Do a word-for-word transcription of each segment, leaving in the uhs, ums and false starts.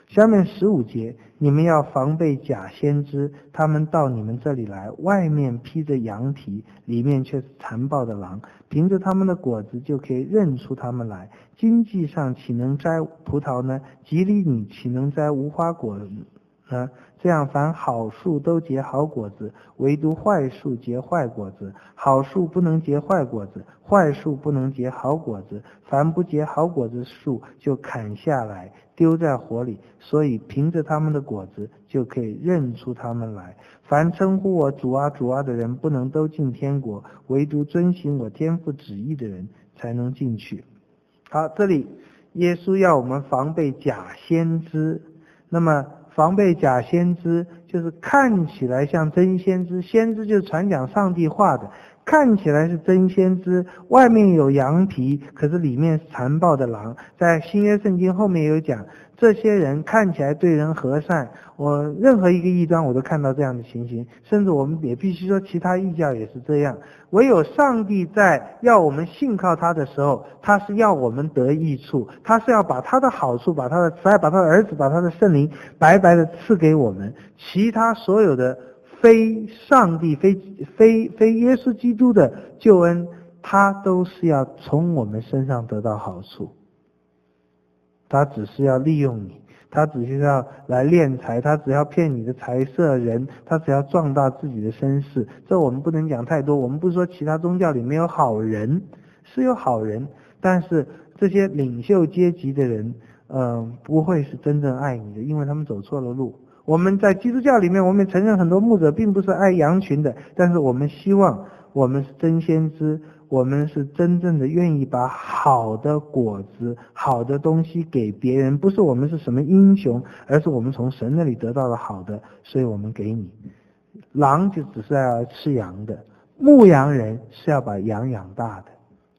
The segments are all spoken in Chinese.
下面十五节，你们要防备假先知，他们到你们这里来，外面披着羊皮，里面却是残暴的狼，凭着他们的果子就可以认出他们来。经济上岂能摘葡萄呢？吉利你岂能摘无花果呢？这样凡好树都结好果子，唯独坏树结坏果子。好树不能结坏果子，坏树不能结好果子。凡不结好果子的树就砍下来丢在火里，所以凭着他们的果子就可以认出他们来。凡称呼我主啊主啊的人，不能都进天国，唯独遵行我天父旨意的人才能进去。好，这里耶稣要我们防备假先知。那么防备假先知就是看起来像真先知，先知就是传讲上帝话的，看起来是真先知，外面有羊皮，可是里面是残暴的狼。在新约圣经后面有讲，这些人看起来对人和善，我任何一个异端我都看到这样的情形，甚至我们也必须说其他异教也是这样。唯有上帝在要我们信靠他的时候，他是要我们得益处，他是要把他的好处，把他的慈爱，把他的儿子，把他的圣灵白白的赐给我们。其他所有的非上帝非非非耶稣基督的救恩，他都是要从我们身上得到好处，他只是要利用你，他只是要来敛财，他只要骗你的财色人，他只要壮大自己的身世。这我们不能讲太多，我们不是说其他宗教里没有好人，是有好人，但是这些领袖阶级的人呃，不会是真正爱你的，因为他们走错了路。我们在基督教里面，我们承认很多牧者并不是爱羊群的，但是我们希望我们是真先知，我们是真正的愿意把好的果子、好的东西给别人，不是我们是什么英雄，而是我们从神那里得到了好的，所以我们给你。狼就只是要吃羊的，牧羊人是要把羊养大的。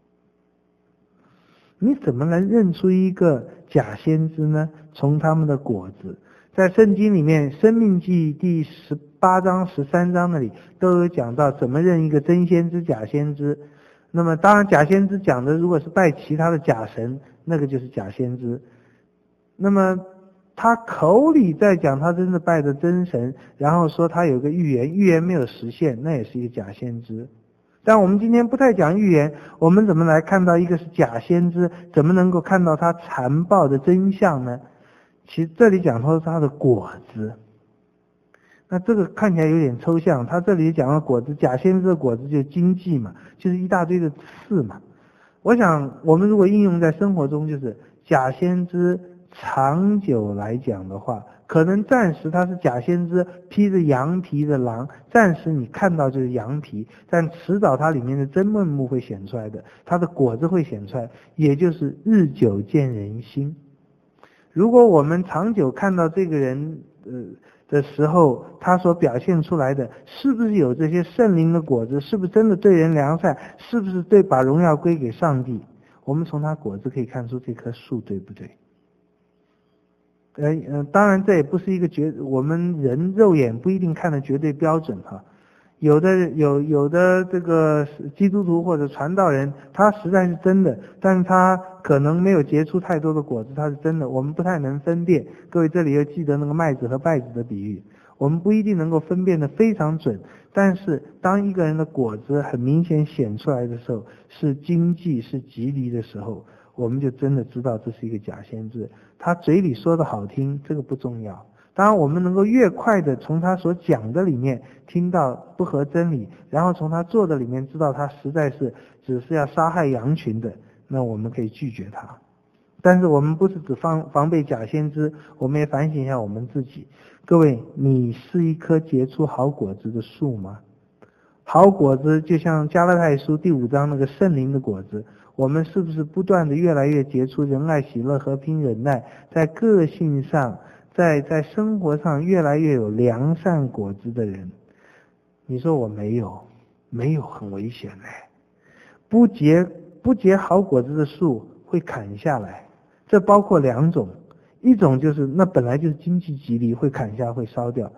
你怎么能认出一个假先知呢？从他们的果子。在圣经里面，申命记第十八章、十三章那里都有讲到怎么认一个真先知、假先知。那么当然假先知讲的如果是拜其他的假神，那个就是假先知。那么他口里在讲他真的拜的真神，然后说他有个预言，预言没有实现，那也是一个假先知。但我们今天不太讲预言，我们怎么来看到一个是假先知，怎么能够看到他残暴的真相呢？其实这里讲说是他的果子，那这个看起来有点抽象。他这里讲的果子，假先知的果子就是经济嘛，就是一大堆的刺嘛。我想我们如果应用在生活中，就是假先知长久来讲的话，可能暂时他是假先知披着羊皮的狼，暂时你看到就是羊皮，但迟早它里面的真面目会显出来的，它的果子会显出来，也就是日久见人心。如果我们长久看到这个人呃的时候，他所表现出来的是不是有这些圣灵的果子，是不是真的对人良善，是不是对把荣耀归给上帝，我们从他果子可以看出这棵树对不对。呃呃，当然这也不是一个绝，我们人肉眼不一定看的绝对标准哈。有的有有的这个基督徒或者传道人，他实在是真的，但是他可能没有结出太多的果子，他是真的，我们不太能分辨。各位这里要记得那个麦子和稗子的比喻，我们不一定能够分辨得非常准，但是当一个人的果子很明显显出来的时候，是经济是吉利的时候，我们就真的知道这是一个假先知。他嘴里说的好听，这个不重要。当然我们能够越快的从他所讲的里面听到不合真理，然后从他做的里面知道他实在是只是要杀害羊群的，那我们可以拒绝他。但是我们不是只防防备假先知，我们也反省一下我们自己。各位，你是一棵结出好果子的树吗？好果子就像加拉太书第五章那个圣灵的果子，我们是不是不断的越来越结出仁爱、喜乐、和平、忍耐，在个性上在在生活上越来越有良善果子的人？你说我没有，没有很危险嘞。不结不结好果子的树会砍下来，这包括两种，一种就是那本来就是经济吉利会砍下会烧掉，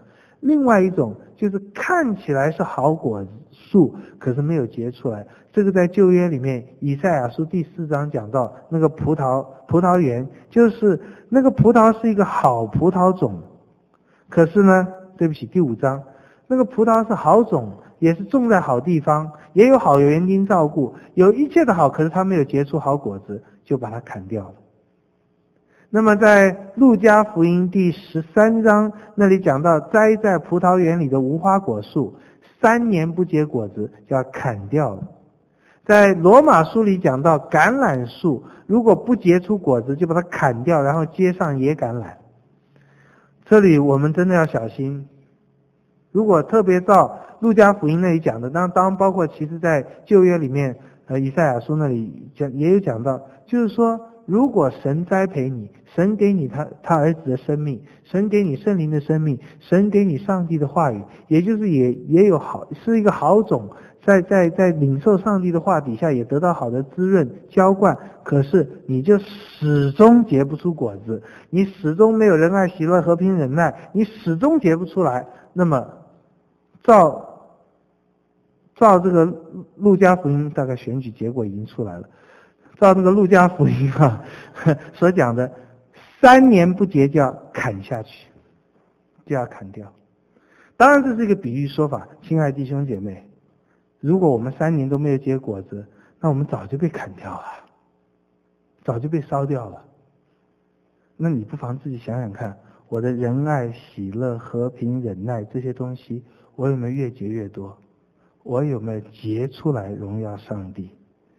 另外一种就是看起来是好果树，可是没有结出来。这个在旧约里面，以赛亚书第四章讲到那个葡萄葡萄园，就是那个葡萄是一个好葡萄种，可是呢，对不起，第五章，那个葡萄是好种，也是种在好地方，也有好园丁照顾，有一切的好，可是它没有结出好果子，就把它砍掉了。那么在路加福音第十三章那里讲到，栽在葡萄园里的无花果树，三年不结果子，就要砍掉了。在罗马书里讲到，橄榄树如果不结出果子，就把它砍掉，然后接上野橄榄。这里我们真的要小心。如果特别照路加福音那里讲的，当当包括其实在旧约里面，呃，以赛亚书那里讲也有讲到，就是说，如果神栽培你，神给你他他儿子的生命，神给你圣灵的生命，神给你上帝的话语，也就是也也有好是一个好种，在在在领受上帝的话底下也得到好的滋润浇灌，可是你就始终结不出果子，你始终没有仁爱喜乐和平忍耐，你始终结不出来。那么照照这个路加福音，大概选举结果已经出来了，照这个路加福音啊所讲的，三年不结就要砍下去，就要砍掉。当然这是一个比喻说法，亲爱弟兄姐妹，如果我们三年都没有结果子，那我们早就被砍掉了，早就被烧掉了。那你不妨自己想想看，我的仁爱喜乐和平忍耐这些东西，我有没有越结越多？我有没有结出来荣耀上帝？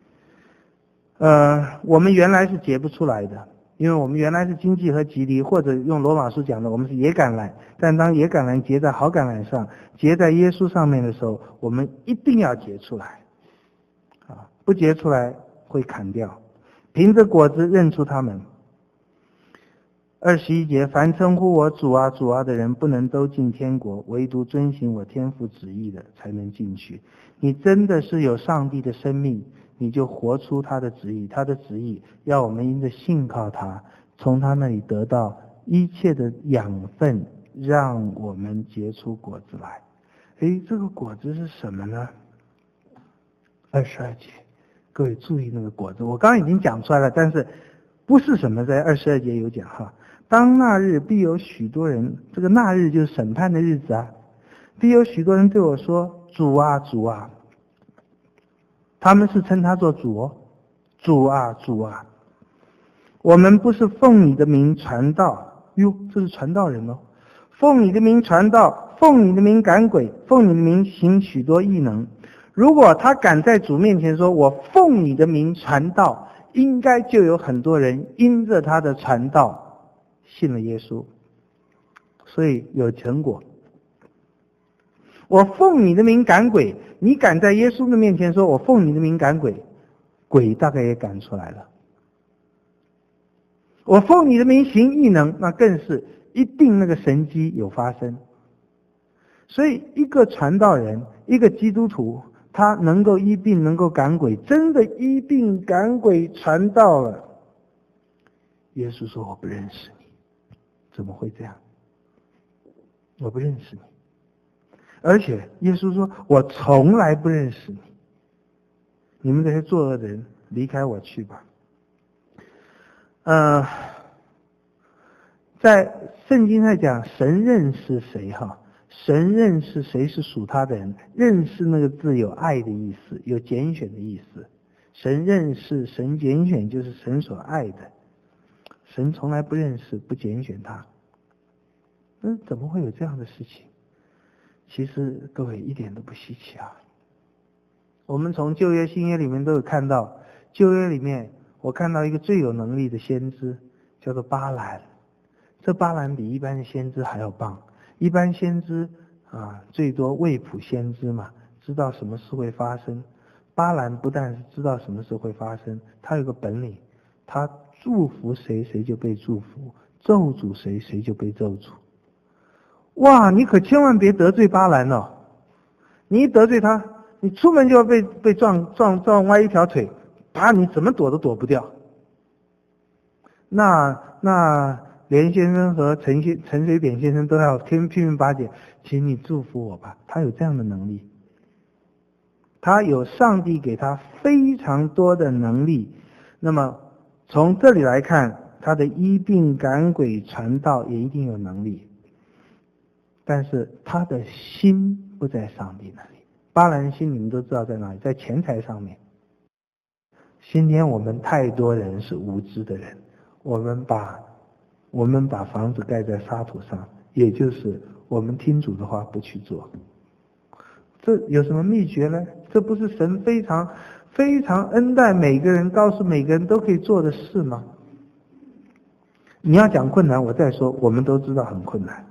呃，我们原来是结不出来的，因为我们原来是荆棘和棘藜，或者用罗马书讲的，我们是野橄榄。但当野橄榄结在好橄榄上，结在耶稣上面的时候，我们一定要结出来，啊，不结出来会砍掉。凭着果子认出他们。二十一节，凡称呼我主啊主啊的人，不能都进天国，唯独遵行我天父旨意的才能进去。你真的是有上帝的生命，你就活出他的旨意，他的旨意要我们因着信靠他，从他那里得到一切的养分，让我们结出果子来。诶，这个果子是什么呢？二十二节，各位注意那个果子，我刚刚已经讲出来了，但是不是什么，在二十二节有讲哈。当那日必有许多人，这个那日就是审判的日子啊，必有许多人对我说，主啊主啊，他们是称他做主哦，主啊主啊，我们不是奉你的名传道，哟，这是传道人哦，奉你的名传道，奉你的名赶鬼，奉你的名行许多异能。如果他敢在主面前说，我奉你的名传道，应该就有很多人因着他的传道信了耶稣，所以有成果。我奉你的名赶鬼，你敢在耶稣的面前说我奉你的名赶鬼，鬼大概也赶出来了。我奉你的名行异能，那更是一定那个神迹有发生。所以一个传道人，一个基督徒，他能够医病，能够赶鬼，真的医病赶鬼传道了。耶稣说我不认识你，怎么会这样？我不认识你。而且耶稣说我从来不认识你，你们这些作恶的人离开我去吧。呃，在圣经上讲神认识谁哈？神认识谁是属他的人，认识那个字有爱的意思，有拣选的意思。神认识，神拣选，就是神所爱的。神从来不认识，不拣选他。那怎么会有这样的事情？其实各位一点都不稀奇啊。我们从旧约新约里面都有看到，旧约里面我看到一个最有能力的先知叫做巴兰。这巴兰比一般的先知还要棒。一般先知啊，最多未卜先知嘛，知道什么事会发生。巴兰不但是知道什么事会发生，他有个本领，他祝福谁谁就被祝福，咒诅谁谁就被咒诅。哇，你可千万别得罪巴兰哦！你一得罪他，你出门就要被被撞撞撞歪一条腿，把你怎么躲都躲不掉。那那连先生和陈先陈水扁先生都要天拼命巴结，请你祝福我吧。他有这样的能力，他有上帝给他非常多的能力。那么从这里来看，他的医病赶鬼传道也一定有能力，但是他的心不在上帝那里。巴兰心你们都知道在哪里，在钱财上面。今天我们太多人是无知的人，我们把我们把房子盖在沙土上，也就是我们听主的话不去做。这有什么秘诀呢？这不是神非常非常恩待每个人，告诉每个人都可以做的事吗？你要讲困难，我再说，我们都知道很困难。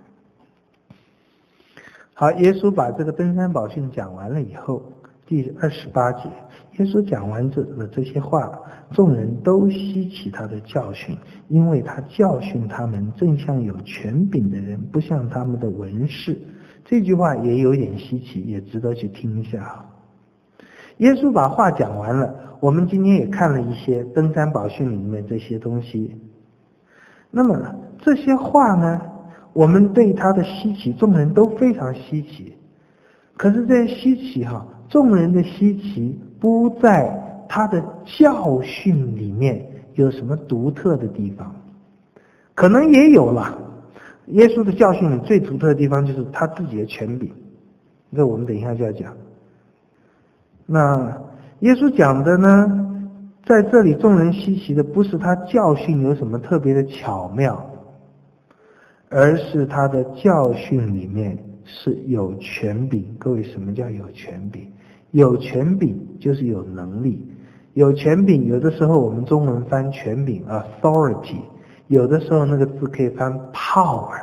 好，耶稣把这个登山宝训讲完了以后，第二十八节，耶稣讲完这的这些话，众人都稀奇他的教训，因为他教训他们正像有权柄的人，不像他们的文士。这句话也有点稀奇，也值得去听一下。耶稣把话讲完了，我们今天也看了一些登山宝训里面这些东西。那么这些话呢，我们对他的稀奇，众人都非常稀奇。可是这些稀奇哈，众人的稀奇不在他的教训里面有什么独特的地方，可能也有啦。耶稣的教训里最独特的地方就是他自己的权柄，这我们等一下就要讲。那耶稣讲的呢，在这里众人稀奇的不是他教训有什么特别的巧妙，而是他的教训里面是有权柄。各位，什么叫有权柄？有权柄就是有能力。有权柄有的时候我们中文翻权柄 authority， 有的时候那个字可以翻 power，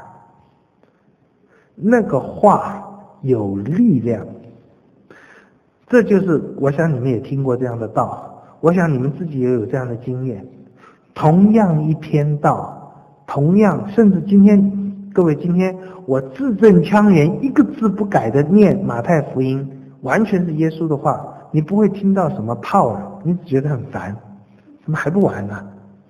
那个话有力量。这就是我想你们也听过这样的道，我想你们自己也有这样的经验。同样一篇道，同样甚至今天各位，今天我字正腔圆一个字不改的念马太福音，完全是耶稣的话，你不会听到什么 power， 你只觉得很烦，怎么还不完呢？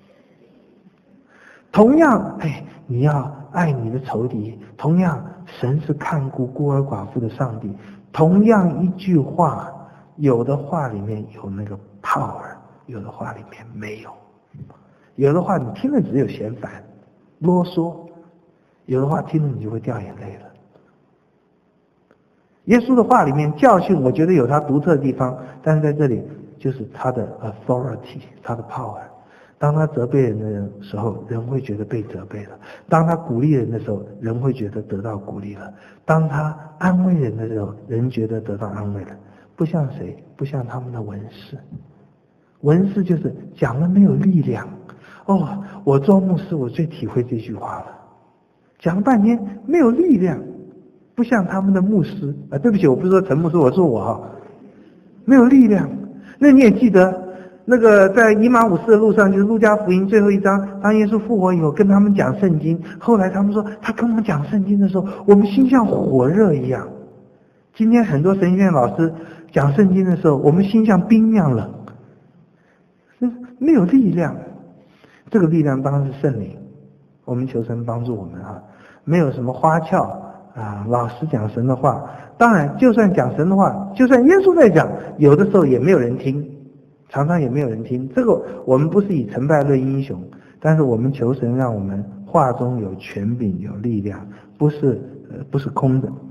同样，哎，你要爱你的仇敌，同样神是看顾孤儿寡妇的上帝，同样一句话，有的话里面有那个 power， 有的话里面没有，有的话你听了只有嫌烦啰嗦，有的话听了你就会掉眼泪了。耶稣的话里面教训我觉得有他独特的地方，但是在这里就是他的 authority， 他的 power。当他责备人的时候，人会觉得被责备了；当他鼓励人的时候，人会觉得得到鼓励了；当他安慰人的时候，人觉得得到安慰了。不像谁？不像他们的文士。文士就是讲了没有力量。哦，我做牧师我最体会这句话了，讲了半天没有力量，不像他们的牧师啊，对不起，我不是说陈牧师，我说我哈，没有力量。那你也记得那个在以马忤斯的路上，就是路加福音最后一章，当耶稣复活以后跟他们讲圣经，后来他们说他跟我们讲圣经的时候，我们心像火热一样。今天很多神学院老师讲圣经的时候，我们心像冰一样冷，没有力量。这个力量当然是圣灵，我们求神帮助我们啊，没有什么花俏啊，老师讲神的话，当然就算讲神的话，就算耶稣在讲，有的时候也没有人听，常常也没有人听。这个我们不是以成败论英雄，但是我们求神让我们话中有权柄有力量，不是呃不是空的。